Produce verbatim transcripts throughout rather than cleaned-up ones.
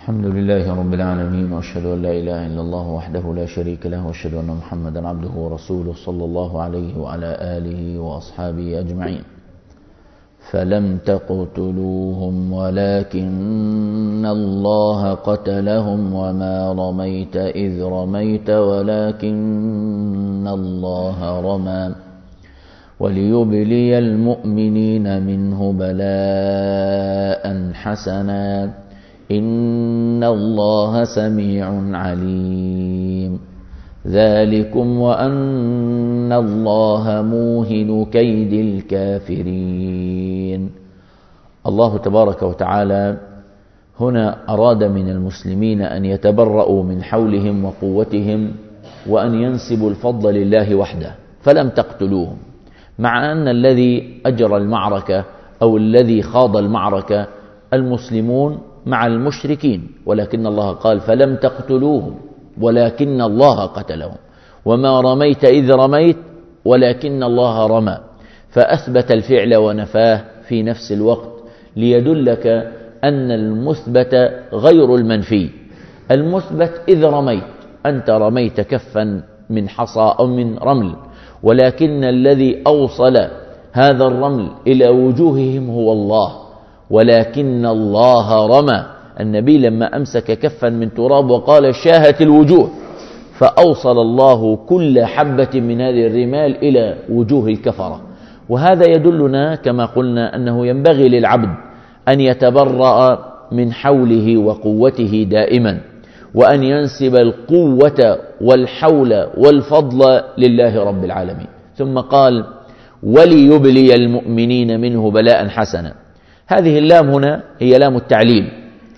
الحمد لله رب العالمين، وأشهد أن لا إله إلا الله وحده لا شريك له، وأشهد أن محمدا عبده ورسوله صلى الله عليه وعلى آله وأصحابه أجمعين. فلم تقتلوهم ولكن الله قتلهم وما رميت إذ رميت ولكن الله رمى وليبلي المؤمنين منه بلاء حسنا إن الله سميع عليم. ذلكم وأن الله موهن كيد الكافرين. الله تبارك وتعالى هنا أراد من المسلمين أن يتبرؤوا من حولهم وقوتهم وأن ينسبوا الفضل لله وحده، فلم تقتلوهم، مع أن الذي أجرى المعركة أو الذي خاض المعركة المسلمون مع المشركين، ولكن الله قال فلم تقتلوهم ولكن الله قتلهم وما رميت إذ رميت ولكن الله رمى، فأثبت الفعل ونفاه في نفس الوقت ليدلك أن المثبت غير المنفي. المثبت إذ رميت، أنت رميت كفا من حصى أو من رمل، ولكن الذي أوصل هذا الرمل إلى وجوههم هو الله، ولكن الله رمى. النبي لما أمسك كفا من تراب وقال شاهت الوجوه، فأوصل الله كل حبة من هذه الرمال إلى وجوه الكفرة. وهذا يدلنا كما قلنا أنه ينبغي للعبد أن يتبرأ من حوله وقوته دائما، وأن ينسب القوة والحول والفضل لله رب العالمين. ثم قال وليبلي المؤمنين منه بلاء حسنا. هذه اللام هنا هي لام التعليل،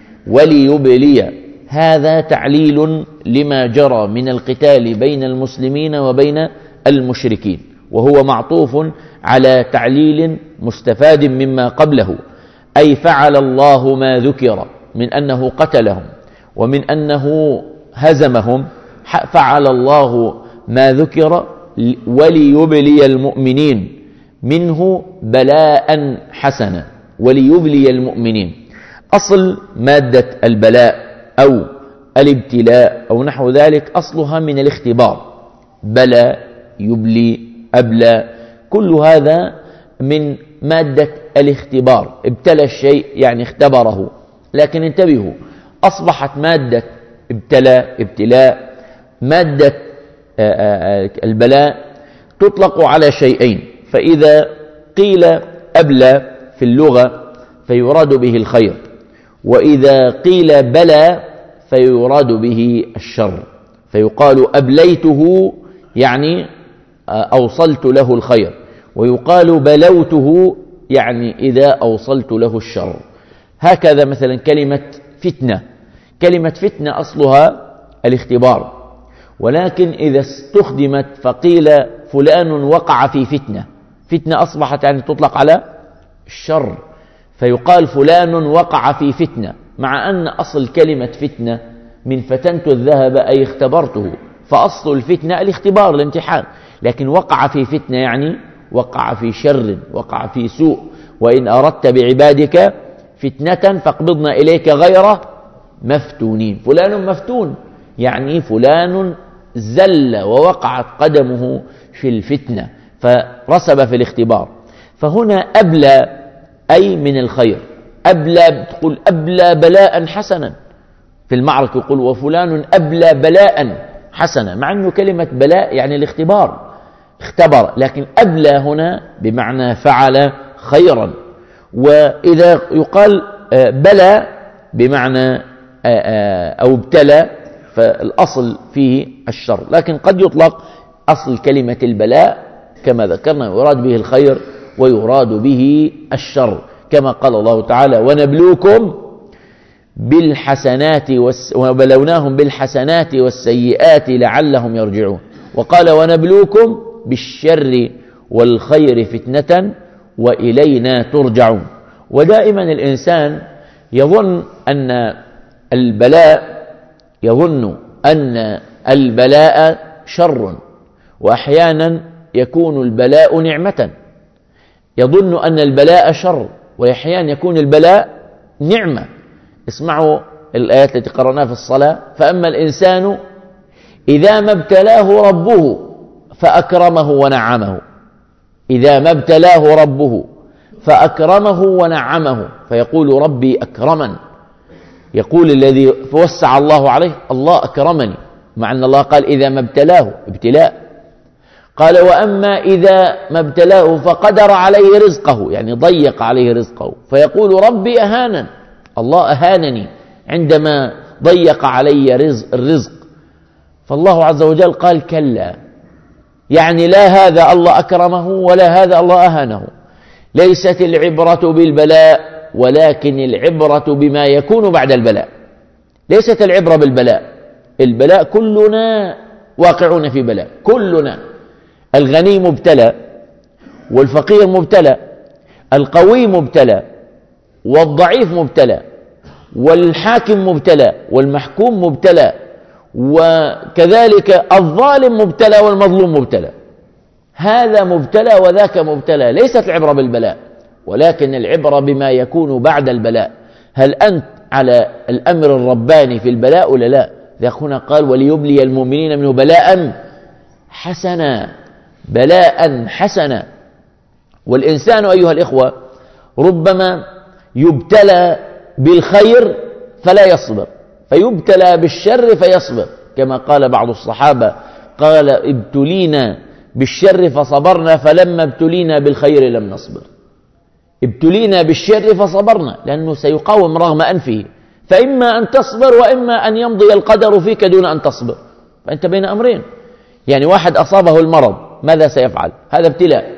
وليبلي، هذا تعليل لما جرى من القتال بين المسلمين وبين المشركين، وهو معطوف على تعليل مستفاد مما قبله، أي فعل الله ما ذكر من أنه قتلهم ومن أنه هزمهم، فعل الله ما ذكر وليبلي المؤمنين منه بلاء حسنا. وليبلي المؤمنين، أصل مادة البلاء أو الابتلاء أو نحو ذلك أصلها من الاختبار، بلى يبلي أبلى، كل هذا من مادة الاختبار. ابتلى الشيء يعني اختبره، لكن انتبهوا، أصبحت مادة ابتلى ابتلاء مادة البلاء تطلق على شيئين، فإذا قيل أبلى في اللغة فيراد به الخير، وإذا قيل بلى فيراد به الشر، فيقال أبليته يعني أوصلت له الخير، ويقال بلوته يعني إذا أوصلت له الشر. هكذا مثلا كلمة فتنة، كلمة فتنة أصلها الاختبار، ولكن إذا استخدمت فقيل فلان وقع في فتنة، فتنة أصبحت يعني تطلق على الشر، فيقال فلان وقع في فتنة، مع أن أصل كلمة فتنة من فتنت الذهب أي اختبرته، فأصل الفتنة الاختبار الامتحان، لكن وقع في فتنة يعني وقع في شر، وقع في سوء. وإن أردت بعبادك فتنة فاقبضنا إليك غير مفتونين. فلان مفتون يعني فلان زل ووقعت قدمه في الفتنة فرسب في الاختبار. فهنا أبلى أي من الخير، أبلى تقول أبلى بلاء حسنا، في المعركة يقول وفلان أبلى بلاء حسنا، مع أنه كلمة بلاء يعني الاختبار، اختبر، لكن أبلى هنا بمعنى فعل خيرا. وإذا يقال بلى بمعنى أو ابتلى فالأصل فيه الشر، لكن قد يطلق أصل كلمة البلاء كما ذكرنا يراد به الخير ويراد به الشر، كما قال الله تعالى ونبلوكم بالحسنات وبلوناهم بالحسنات والسيئات لعلهم يرجعون، وقال ونبلوكم بالشر والخير فتنة وإلينا ترجعون. ودائما الإنسان يظن أن البلاء يظن أن البلاء شر، وأحيانا يكون البلاء نعمة، يظن أن البلاء شر، وأحيانا يكون البلاء نعمة. اسمعوا الآيات التي قرأناها في الصلاة. فأما الإنسان إذا ما ابتلاه ربه فأكرمه ونعمه، إذا ما ابتلاه ربه فأكرمه ونعمه فيقول ربي أكرمن. يقول الذي وسع الله عليه الله أكرمني، مع أن الله قال إذا ما ابتلاه ابتلاء. قال وأما إذا ما ابتلاه فقدر عليه رزقه، يعني ضيق عليه رزقه، فيقول ربي أهانن، الله أهانني عندما ضيق علي رزق الرزق. فالله عز وجل قال كلا، يعني لا هذا الله أكرمه ولا هذا الله أهانه. ليست العبرة بالبلاء ولكن العبرة بما يكون بعد البلاء. ليست العبرة بالبلاء، البلاء كلنا واقعون في بلاء، كلنا. الغني مبتلى والفقير مبتلى، القوي مبتلى والضعيف مبتلى، والحاكم مبتلى والمحكوم مبتلى، وكذلك الظالم مبتلى والمظلوم مبتلى. هذا مبتلى وذاك مبتلى. ليست العبرة بالبلاء ولكن العبرة بما يكون بعد البلاء. هل أنت على الأمر الرباني في البلاء ولا لا؟ هنا قال وليبلي المؤمنين منه بلاء حسنا، بلاء حسنا. والإنسان أيها الإخوة ربما يبتلى بالخير فلا يصبر، فيبتلى بالشر فيصبر، كما قال بعض الصحابة قال ابتلينا بالشر فصبرنا فلما ابتلينا بالخير لم نصبر. ابتلينا بالشر فصبرنا، لأنه سيقاوم رغم أنفه، فإما أن تصبر وإما أن يمضي القدر فيك دون أن تصبر. فأنت بين أمرين، يعني واحد أصابه المرض ماذا سيفعل؟ هذا ابتلاء،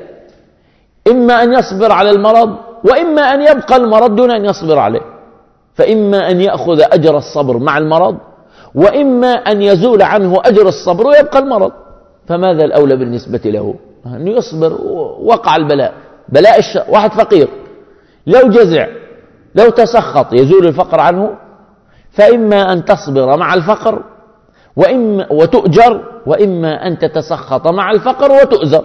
إما أن يصبر على المرض وإما أن يبقى المرض دون أن يصبر عليه. فإما أن يأخذ أجر الصبر مع المرض وإما أن يزول عنه أجر الصبر ويبقى المرض. فماذا الأولى بالنسبة له؟ أن يصبر ووقع البلاء. بلاء الشر، واحد فقير لو جزع لو تسخط يزول الفقر عنه، فإما أن تصبر مع الفقر وإما وتؤجر وإما أن تتسخط مع الفقر وتؤزر.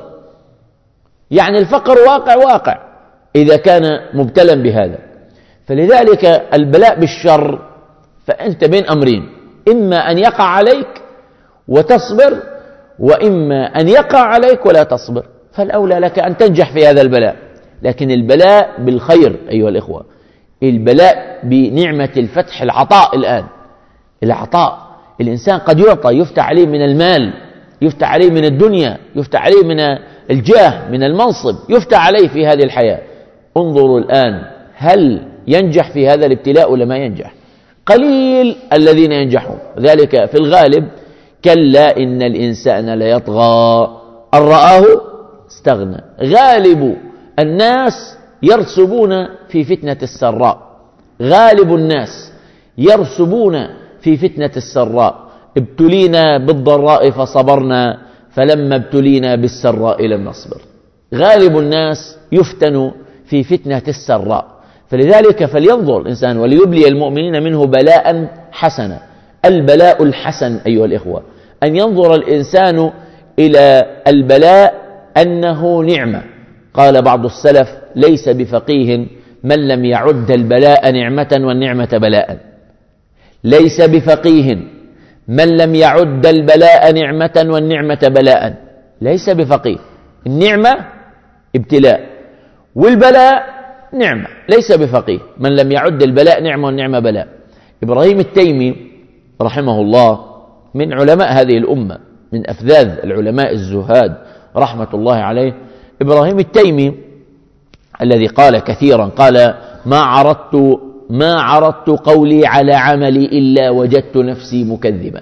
يعني الفقر واقع واقع إذا كان مبتلا بهذا. فلذلك البلاء بالشر فأنت بين أمرين، إما أن يقع عليك وتصبر وإما أن يقع عليك ولا تصبر. فالأولى لك أن تنجح في هذا البلاء. لكن البلاء بالخير أيها الإخوة، البلاء بنعمة الفتح، العطاء. الآن العطاء، الإنسان قد يعطى، يفتح عليه من المال، يفتح عليه من الدنيا، يفتح عليه من الجاه، من المنصب، يفتح عليه في هذه الحياة. انظروا الآن هل ينجح في هذا الابتلاء ولا ما ينجح؟ قليل الذين ينجحون. ذلك في الغالب كلا إن الإنسان ليطغى أن رآه استغنى. غالب الناس يرسبون في فتنة السراء، غالب الناس يرسبون في فتنة السراء. ابتلينا بالضراء فصبرنا فلما ابتلينا بالسراء لم نصبر. غالب الناس يفتن في فتنة السراء. فلذلك فلينظر الإنسان وليبلي المؤمنين منه بلاء حسنا. البلاء الحسن أيها الإخوة أن ينظر الإنسان إلى البلاء أنه نعمة. قال بعض السلف ليس بفقيه من لم يعد البلاء نعمة والنعمة بلاء. ليس بفقيه من لم يعد البلاء نعمة والنعمة بلاء. ليس بفقيه. النعمة ابتلاء والبلاء نعمة. ليس بفقيه من لم يعد البلاء نعمة والنعمة بلاء. إبراهيم التيمي رحمه الله من علماء هذه الأمة، من أفذاذ العلماء الزهاد رحمة الله عليه. إبراهيم التيمي الذي قال كثيرا، قال ما عرضت ما عرضت قولي على عملي إلا وجدت نفسي مكذبا.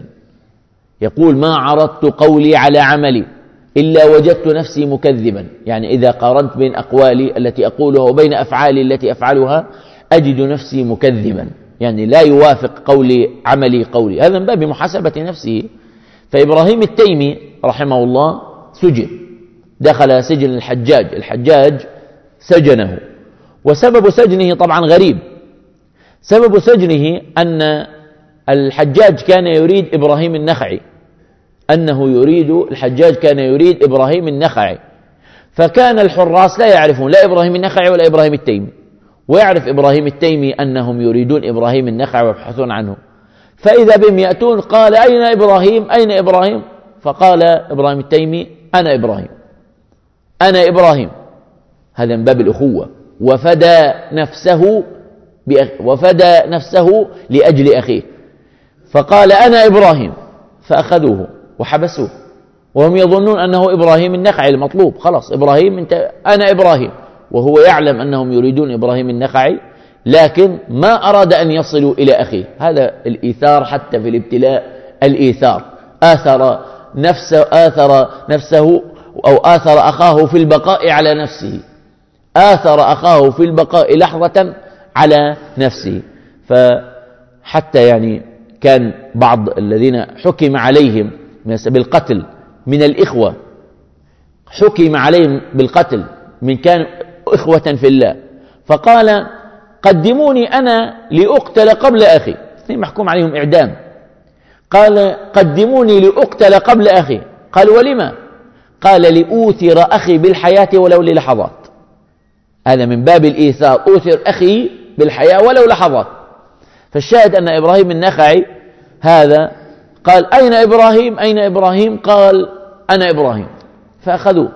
يقول ما عرضت قولي على عملي إلا وجدت نفسي مكذبا، يعني إذا قارنت بين أقوالي التي أقولها وبين أفعالي التي أفعلها أجد نفسي مكذبا، يعني لا يوافق قولي عملي قولي. هذا من باب محاسبة نفسه. فإبراهيم التيمي رحمه الله سجن، دخل سجن الحجاج، الحجاج سجنه، وسبب سجنه طبعا غريب. سبب سجنه أن الحجاج كان يريد إبراهيم النخعي، أنه يريد الحجاج كان يريد إبراهيم النخعي، فكان الحراس لا يعرفون لا إبراهيم النخعي ولا إبراهيم التيمي، ويعرف إبراهيم التيمي أنهم يريدون إبراهيم النخعي ويبحثون عنه، فإذا بهم يأتون قال أين إبراهيم أين إبراهيم؟ فقال إبراهيم التيمي أنا إبراهيم أنا إبراهيم. هذا من باب الأخوة، وفدى نفسه وفدى نفسه لأجل أخيه، فقال أنا إبراهيم، فأخذوه وحبسوه وهم يظنون أنه إبراهيم النخعي المطلوب. خلاص إبراهيم انت أنا إبراهيم، وهو يعلم أنهم يريدون إبراهيم النخعي، لكن ما أراد أن يصلوا إلى أخيه. هذا الإيثار حتى في الابتلاء، الإيثار آثر نفسه آثر نفسه أو آثر أخاه في البقاء على نفسه، آثر أخاه في البقاء لحظة على نفسه. فحتى يعني كان بعض الذين حكم عليهم بالقتل من الإخوة، حكم عليهم بالقتل من كان إخوة في الله، فقال قدموني أنا لأقتل قبل أخي، اثنين محكوم عليهم إعدام، قال قدموني لأقتل قبل أخي. قال ولما؟ قال لأوثر أخي بالحياة ولو للحظات. هذا من باب الإيثار، أوثر أخي بالحياة ولو لحظات. فالشاهد أن إبراهيم النخعي هذا قال أين إبراهيم أين إبراهيم؟ قال أنا إبراهيم، فأخذوه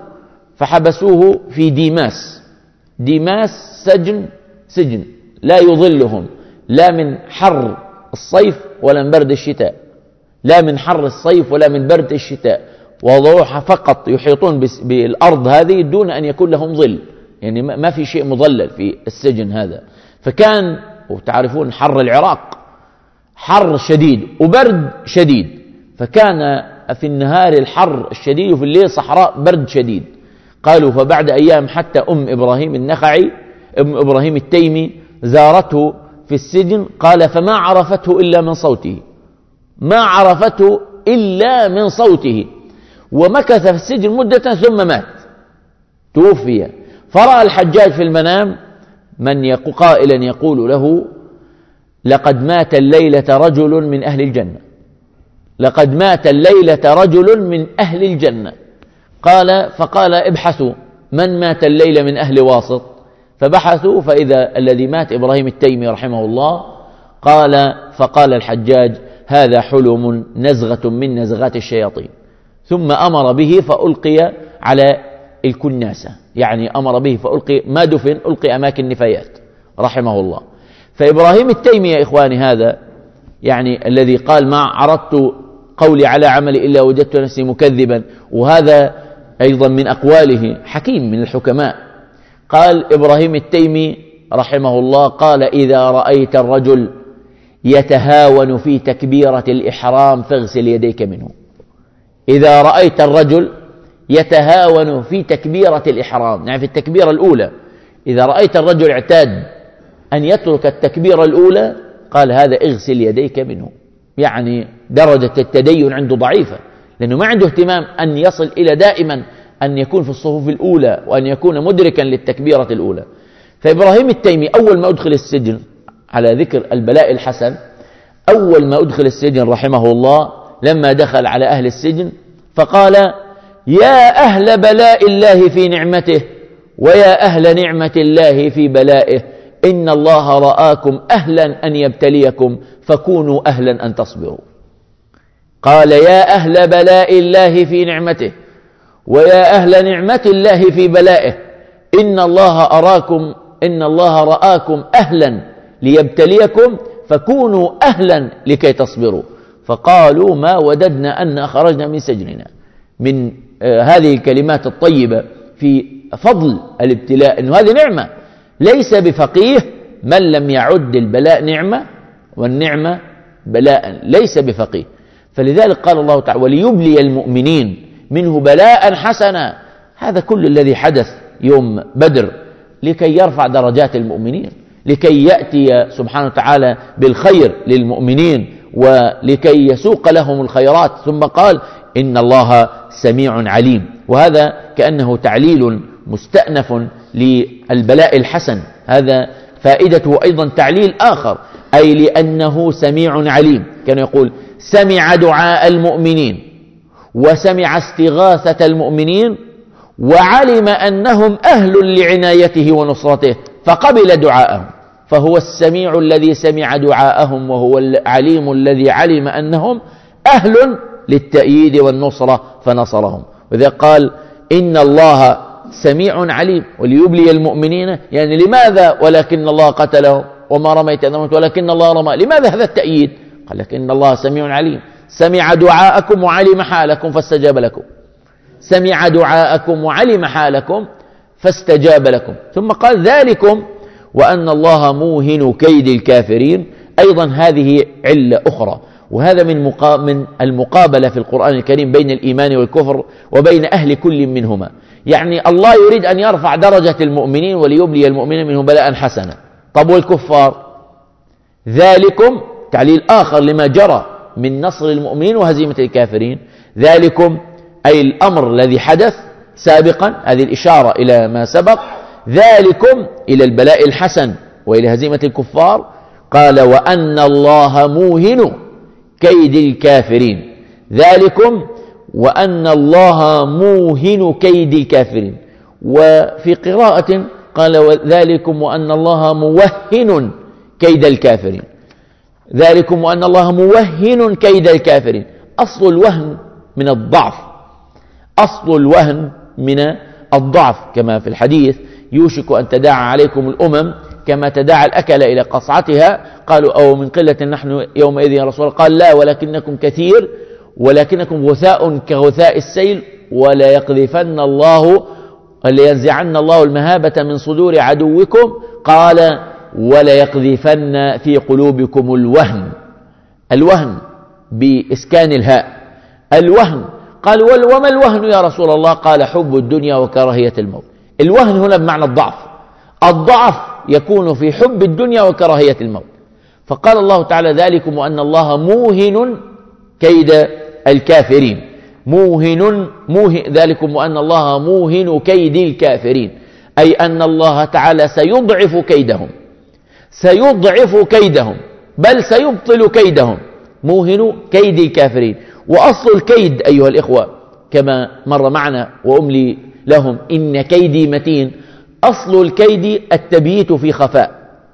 فحبسوه في ديماس. ديماس سجن سجن لا يظلهم لا من حر الصيف ولا من برد الشتاء، لا من حر الصيف ولا من برد الشتاء، وضعوها فقط يحيطون بالأرض هذه دون أن يكون لهم ظل، يعني ما في شيء مظلل في السجن هذا. فكان وتعرفون حر العراق حر شديد وبرد شديد، فكان في النهار الحر الشديد وفي الليل صحراء برد شديد. قالوا فبعد أيام حتى أم إبراهيم النخعي أم إبراهيم التيمي زارته في السجن، قال فما عرفته إلا من صوته، ما عرفته إلا من صوته، ومكث في السجن مدة ثم مات توفي. فرأى الحجاج في المنام من قائلا يقول له لقد مات الليلة رجل من أهل الجنة، لقد مات الليلة رجل من أهل الجنة. قال فقال ابحثوا من مات الليلة من أهل واسط، فبحثوا فإذا الذي مات إبراهيم التيمي رحمه الله. قال فقال الحجاج هذا حلم نزغة من نزغات الشياطين، ثم أمر به فألقي على الكناسة، يعني أمر به فألقي ما دفن ألقي أماكن نفايات رحمه الله. فإبراهيم التيمي يا إخواني هذا يعني الذي قال ما عرضت قولي على عملي إلا وجدت نفسي مكذبا، وهذا أيضا من أقواله حكيم من الحكماء. قال إبراهيم التيمي رحمه الله قال إذا رأيت الرجل يتهاون في تكبيرة الإحرام فاغسل يديك منه. إذا رأيت الرجل يتهاون في تكبيرة الإحرام، يعني في التكبيرة الأولى، إذا رأيت الرجل اعتاد أن يترك التكبيرة الأولى قال هذا اغسل يديك منه، يعني درجة التدين عنده ضعيفة، لأنه ما عنده اهتمام أن يصل إلى دائما أن يكون في الصفوف الأولى وأن يكون مدركا للتكبيرة الأولى. فإبراهيم التيمي أول ما أدخل السجن على ذكر البلاء الحسن، أول ما أدخل السجن رحمه الله لما دخل على أهل السجن فقال يا أهل بلاء الله في نعمته ويا أهل نعمة الله في بلائه، إن الله رآكم أهلا أن يبتليكم فكونوا أهلا أن تصبروا. قال يا أهل بلاء الله في نعمته ويا أهل نعمة الله في بلائه، إن الله أراكم إن الله رآكم أهلا ليبتليكم فكونوا أهلا لكي تصبروا. فقالوا ما وددنا أن خرجنا من سجننا. من آه هذه الكلمات الطيبة في فضل الابتلاء، إنه هذه نعمة، ليس بفقيه من لم يعد البلاء نعمة والنعمة بلاء، ليس بفقيه. فلذلك قال الله تعالى وليبلي المؤمنين منه بلاء حسنا. هذا كل الذي حدث يوم بدر لكي يرفع درجات المؤمنين، لكي يأتي سبحانه وتعالى بالخير للمؤمنين ولكي يسوق لهم الخيرات. ثم قال إن الله سميع عليم، وهذا كأنه تعليل مستأنف للبلاء الحسن. هذا فائدته أيضا تعليل آخر، أي لأنه سميع عليم. كان يقول سمع دعاء المؤمنين وسمع استغاثة المؤمنين وعلم أنهم أهل لعنايته ونصرته فقبل دعاءهم، فهو السميع الذي سمع دعاءهم، وهو العليم الذي علم أنهم أهل للتأييد والنصرة فنصرهم. وإذا قال إن الله سميع عليم وليبلي المؤمنين، يعني لماذا ولكن الله قتلهم وما رميت إذ رميت ولكن الله رمى، لماذا هذا التأييد؟ قال لك إن الله سميع عليم، سمع دعاءكم وعلم حالكم فاستجاب لكم، سمع دعاءكم وعلم حالكم فاستجاب لكم. ثم قال ذلكم وأن الله موهن كيد الكافرين، أيضا هذه علة أخرى، وهذا من من المقابلة في القرآن الكريم بين الإيمان والكفر وبين أهل كل منهما. يعني الله يريد أن يرفع درجة المؤمنين وليبلي المؤمنين منهم بلاء حسنا. طب والكفار؟ ذلكم تعليل آخر لما جرى من نصر المؤمنين وهزيمة الكافرين. ذلكم أي الأمر الذي حدث سابقا، هذه الإشارة إلى ما سبق، ذلكم إلى البلاء الحسن وإلى هزيمة الكفار. قال وأن الله موهن كيد الكافرين، ذلكم وأن الله موهن كيد الكافرين. وفي قراءة قال ذلكم وأن الله موهن كيد الكافرين، ذلكم وأن الله موهن كيد الكافرين. أصل الوهن من الضعف، أصل الوهن من الضعف، كما في الحديث يوشك أن تداعى عليكم الأمم كما تداعى الأكل إلى قصعتها. قالوا أو من قلة نحن يومئذ يا رسول الله؟ قال لا ولكنكم كثير ولكنكم غثاء كغثاء السيل ولا يقذفن الله ولينزعن الله المهابة من صدور عدوكم. قال ولا يقذفن في قلوبكم الوهن، الوهن بإسكان الهاء، الوهن. قال وما الوهن يا رسول الله؟ قال حب الدنيا وكراهية الموت. الوهن هنا بمعنى الضعف، الضعف يكون في حب الدنيا وكراهية الموت. فقال الله تعالى ذلكم وأن الله موهن كيد الكافرين، موهن موهن ذلكم وأن الله موهن كيد الكافرين، أي أن الله تعالى سيضعف كيدهم، سيضعف كيدهم بل سيبطل كيدهم، موهن كيد الكافرين. وأصل الكيد أيها الإخوة كما مر معنا وأملي لهم إن كيدي متين، أصل الكيد التبييت في خفاء.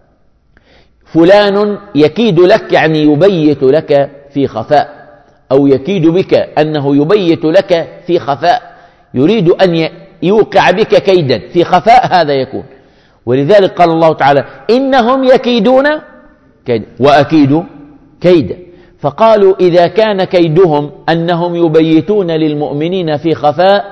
فلان يكيد لك يعني يبيت لك في خفاء، أو يكيد بك أنه يبيت لك في خفاء، يريد أن يوقع بك كيدا في خفاء، هذا يكون. ولذلك قال الله تعالى إنهم يكيدون كيدا وأكيد كيدا. فقالوا إذا كان كيدهم أنهم يبيتون للمؤمنين في خفاء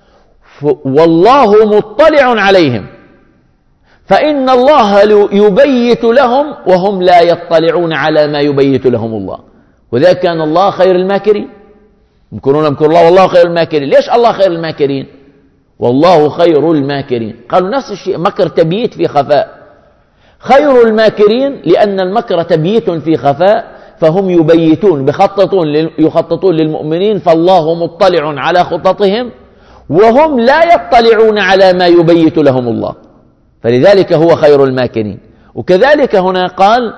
والله مطلع عليهم، فإن الله يبيت لهم وهم لا يطلعون على ما يبيت لهم الله. وذا كان الله خير الماكرين، يمكرون مكر الله والله خير الماكرين. ليش الله خير الماكرين؟ والله خير الماكرين. قالوا نفس الشيء، مكر تبييت في خفاء. خير الماكرين لأن المكر تبييت في خفاء، فهم يبيتون بخططون يخططون للمؤمنين، فالله مطلع على خططهم وهم لا يطلعون على ما يبيت لهم الله، فلذلك هو خير الماكرين. وكذلك هنا قال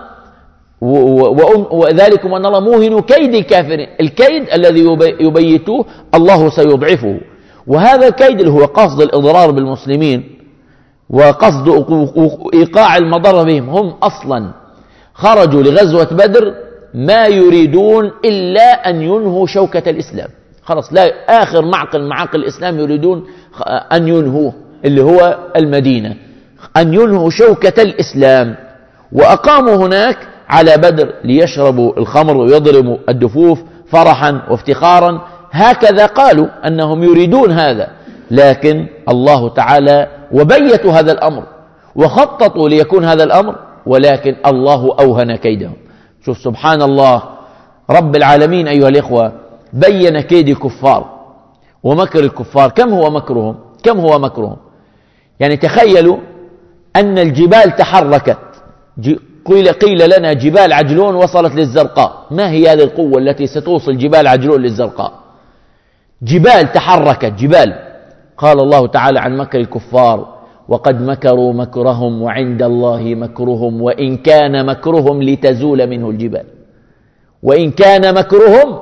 وذلكم أن الله موهن كيد الكافرين، الكيد الذي يبيتوه الله سيضعفه. وهذا الكيد اللي هو قصد الإضرار بالمسلمين وقصد إيقاع المضر بهم. هم أصلا خرجوا لغزوة بدر ما يريدون إلا أن ينهوا شوكة الإسلام، خلاص لا آخر معقل معاقل الإسلام يريدون أن ينهوه اللي هو المدينة، أن ينهوا شوكة الإسلام. وأقاموا هناك على بدر ليشربوا الخمر ويضربوا الدفوف فرحا وافتخارا، هكذا قالوا أنهم يريدون هذا. لكن الله تعالى وبيتوا هذا الأمر وخططوا ليكون هذا الأمر، ولكن الله أوهن كيدهم. شوف سبحان الله رب العالمين أيها الإخوة بين كيد الكفار ومكر الكفار. كم هو مكرهم؟ كم هو مكرهم؟ يعني تخيلوا أن الجبال تحركت، قيل, قيل لنا جبال عجلون وصلت للزرقاء. ما هي هذه القوة التي ستوصل جبال عجلون للزرقاء؟ جبال تحركت، جبال. قال الله تعالى عن مكر الكفار وقد مكروا مكرهم وعند الله مكرهم وإن كان مكرهم لتزول منه الجبال، وإن كان مكرهم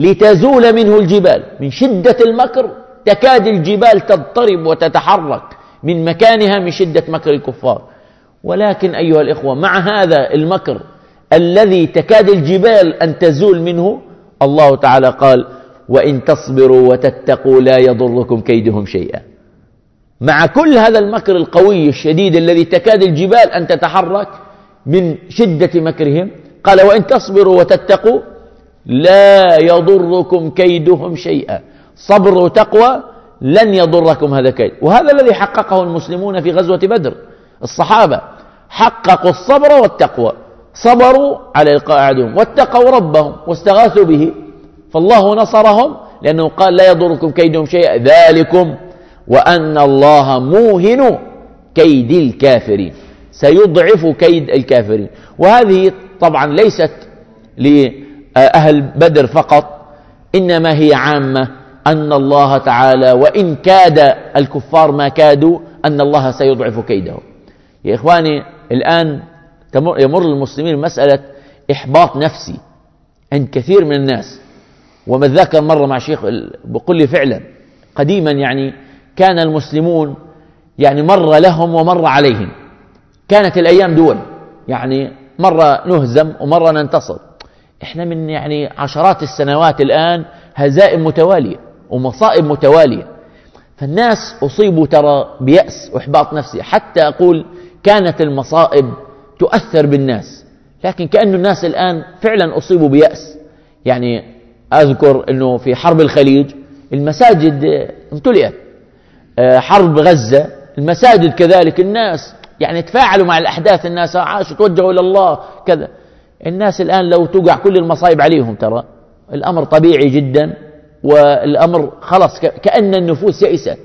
لتزول منه الجبال. من شدة المكر تكاد الجبال تضطرب وتتحرك من مكانها من شدة مكر الكفار. ولكن أيها الإخوة، مع هذا المكر الذي تكاد الجبال أن تزول منه، الله تعالى قال: وإن تصبروا وتتقوا لا يضركم كيدهم شيئا. مع كل هذا المكر القوي الشديد الذي تكاد الجبال أن تتحرك من شدة مكرهم، قال: وإن تصبروا وتتقوا لا يضركم كيدهم شيئا. صبر وتقوى لن يضركم هذا كيد. وهذا الذي حققه المسلمون في غزوة بدر. الصحابة حققوا الصبر والتقوى، صبروا على لقاء عدوهم واتقوا ربهم واستغاثوا به، فالله نصرهم، لأنه قال: لا يضركم كيدهم شيئا ذلكم وأن الله موهن كيد الكافرين، سيضعف كيد الكافرين. وهذه طبعا ليست لأهل بدر فقط، إنما هي عامة، أن الله تعالى وإن كاد الكفار ما كادوا أن الله سيضعف كيدهم. يا إخواني، الآن يمر المسلمين مسألة إحباط نفسي عند كثير من الناس. وما ذكر مرة مع شيخ بقول لي فعلا قديما يعني كان المسلمون يعني مر لهم ومر عليهم، كانت الأيام دول، يعني مرة نهزم ومرة ننتصر. إحنا من يعني عشرات السنوات الآن هزائم متوالية ومصائب متوالية، فالناس أصيبوا ترى بيأس وإحباط نفسي. حتى أقول كانت المصائب تؤثر بالناس، لكن كأن الناس الآن فعلا أصيبوا بيأس. يعني أذكر أنه في حرب الخليج المساجد امتلئت، حرب غزة المساجد كذلك، الناس يعني تفاعلوا مع الأحداث، الناس عاشوا توجهوا إلى الله كذا. الناس الآن لو توقع كل المصائب عليهم ترى الأمر طبيعي جدا، والأمر خلص كأن النفوس يئست،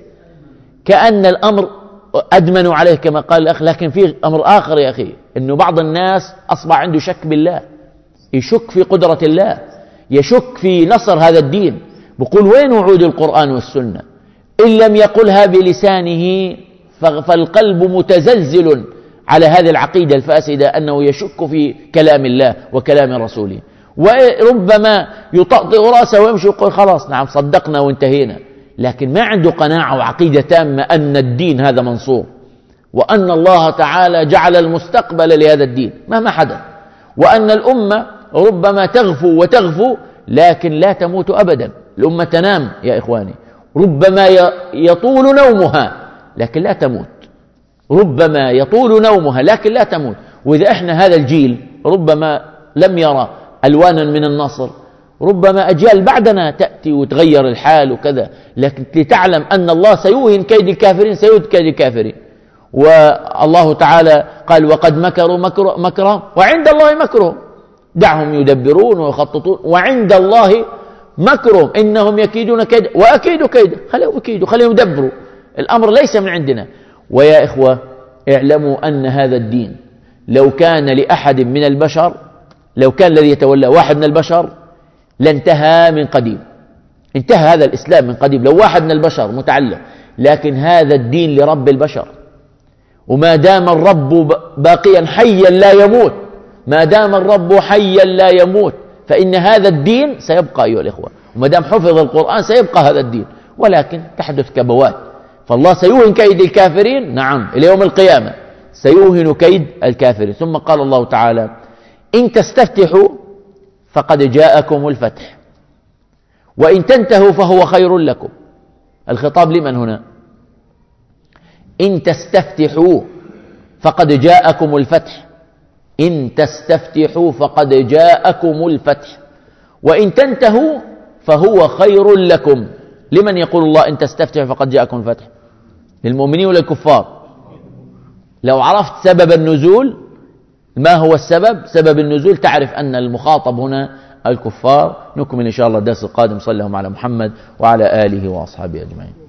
كأن الأمر أدمنوا عليه كما قال الأخ. لكن في أمر آخر يا أخي، أنه بعض الناس أصبح عنده شك بالله، يشك في قدرة الله، يشك في نصر هذا الدين، بقول: وين وعود القرآن والسنة؟ إن لم يقلها بلسانه فالقلب متزلزل على هذه العقيدة الفاسدة، أنه يشك في كلام الله وكلام رسوله، وربما يطأطئ رأسه ويمشي ويقول: خلاص نعم صدقنا وانتهينا، لكن ما عنده قناعة وعقيدة تامة أن الدين هذا منصور، وأن الله تعالى جعل المستقبل لهذا الدين مهما حدث، وأن الأمة ربما تغفو وتغفو لكن لا تموت أبدا. الأمة تنام يا إخواني، ربما يطول نومها لكن لا تموت، ربما يطول نومها لكن لا تموت. وإذا إحنا هذا الجيل ربما لم يرى ألوانا من النصر، ربما أجيال بعدنا تأتي وتغير الحال وكذا، لكن لتعلم أن الله سيوهن كيد الكافرين، سيوهن كيد الكافرين. والله تعالى قال: وقد مكروا مكر مكرا وعند الله مكرهم، دعهم يدبرون ويخططون وعند الله مكرهم إنهم يكيدون كيدا وأكيد كيدا. خليهم يكيدوا، خليهم يدبروا، الأمر ليس من عندنا. ويا إخوة، اعلموا أن هذا الدين لو كان لأحد من البشر، لو كان الذي يتولى واحد من البشر لانتهى من قديم، انتهى هذا الإسلام من قديم لو واحد من البشر متعلق. لكن هذا الدين لرب البشر، وما دام الرب باقيا حيا لا يموت، ما دام الرب حيا لا يموت، فإن هذا الدين سيبقى أيها الإخوة، وما دام حفظ القرآن سيبقى هذا الدين، ولكن تحدث كبوات. فالله سيوهن كيد الكافرين، نعم، إلى يوم القيامة سيوهن كيد الكافرين. ثم قال الله تعالى: إن تستفتحوا فقد جاءكم الفتح وإن تنتهوا فهو خير لكم. الخطاب لمن هنا؟ إن تستفتحوا فقد جاءكم الفتح، إن تستفتحوا فقد جاءكم الفتح وإن تنتهوا فهو خير لكم. لمن يقول الله إن تستفتحوا فقد جاءكم الفتح؟ للمؤمنين ولا الكفار؟ لو عرفت سبب النزول، ما هو السبب؟ سبب النزول تعرف أن المخاطب هنا الكفار. نكمل إن شاء الله الدرس القادم. صلى الله على محمد وعلى آله وأصحابه أجمعين.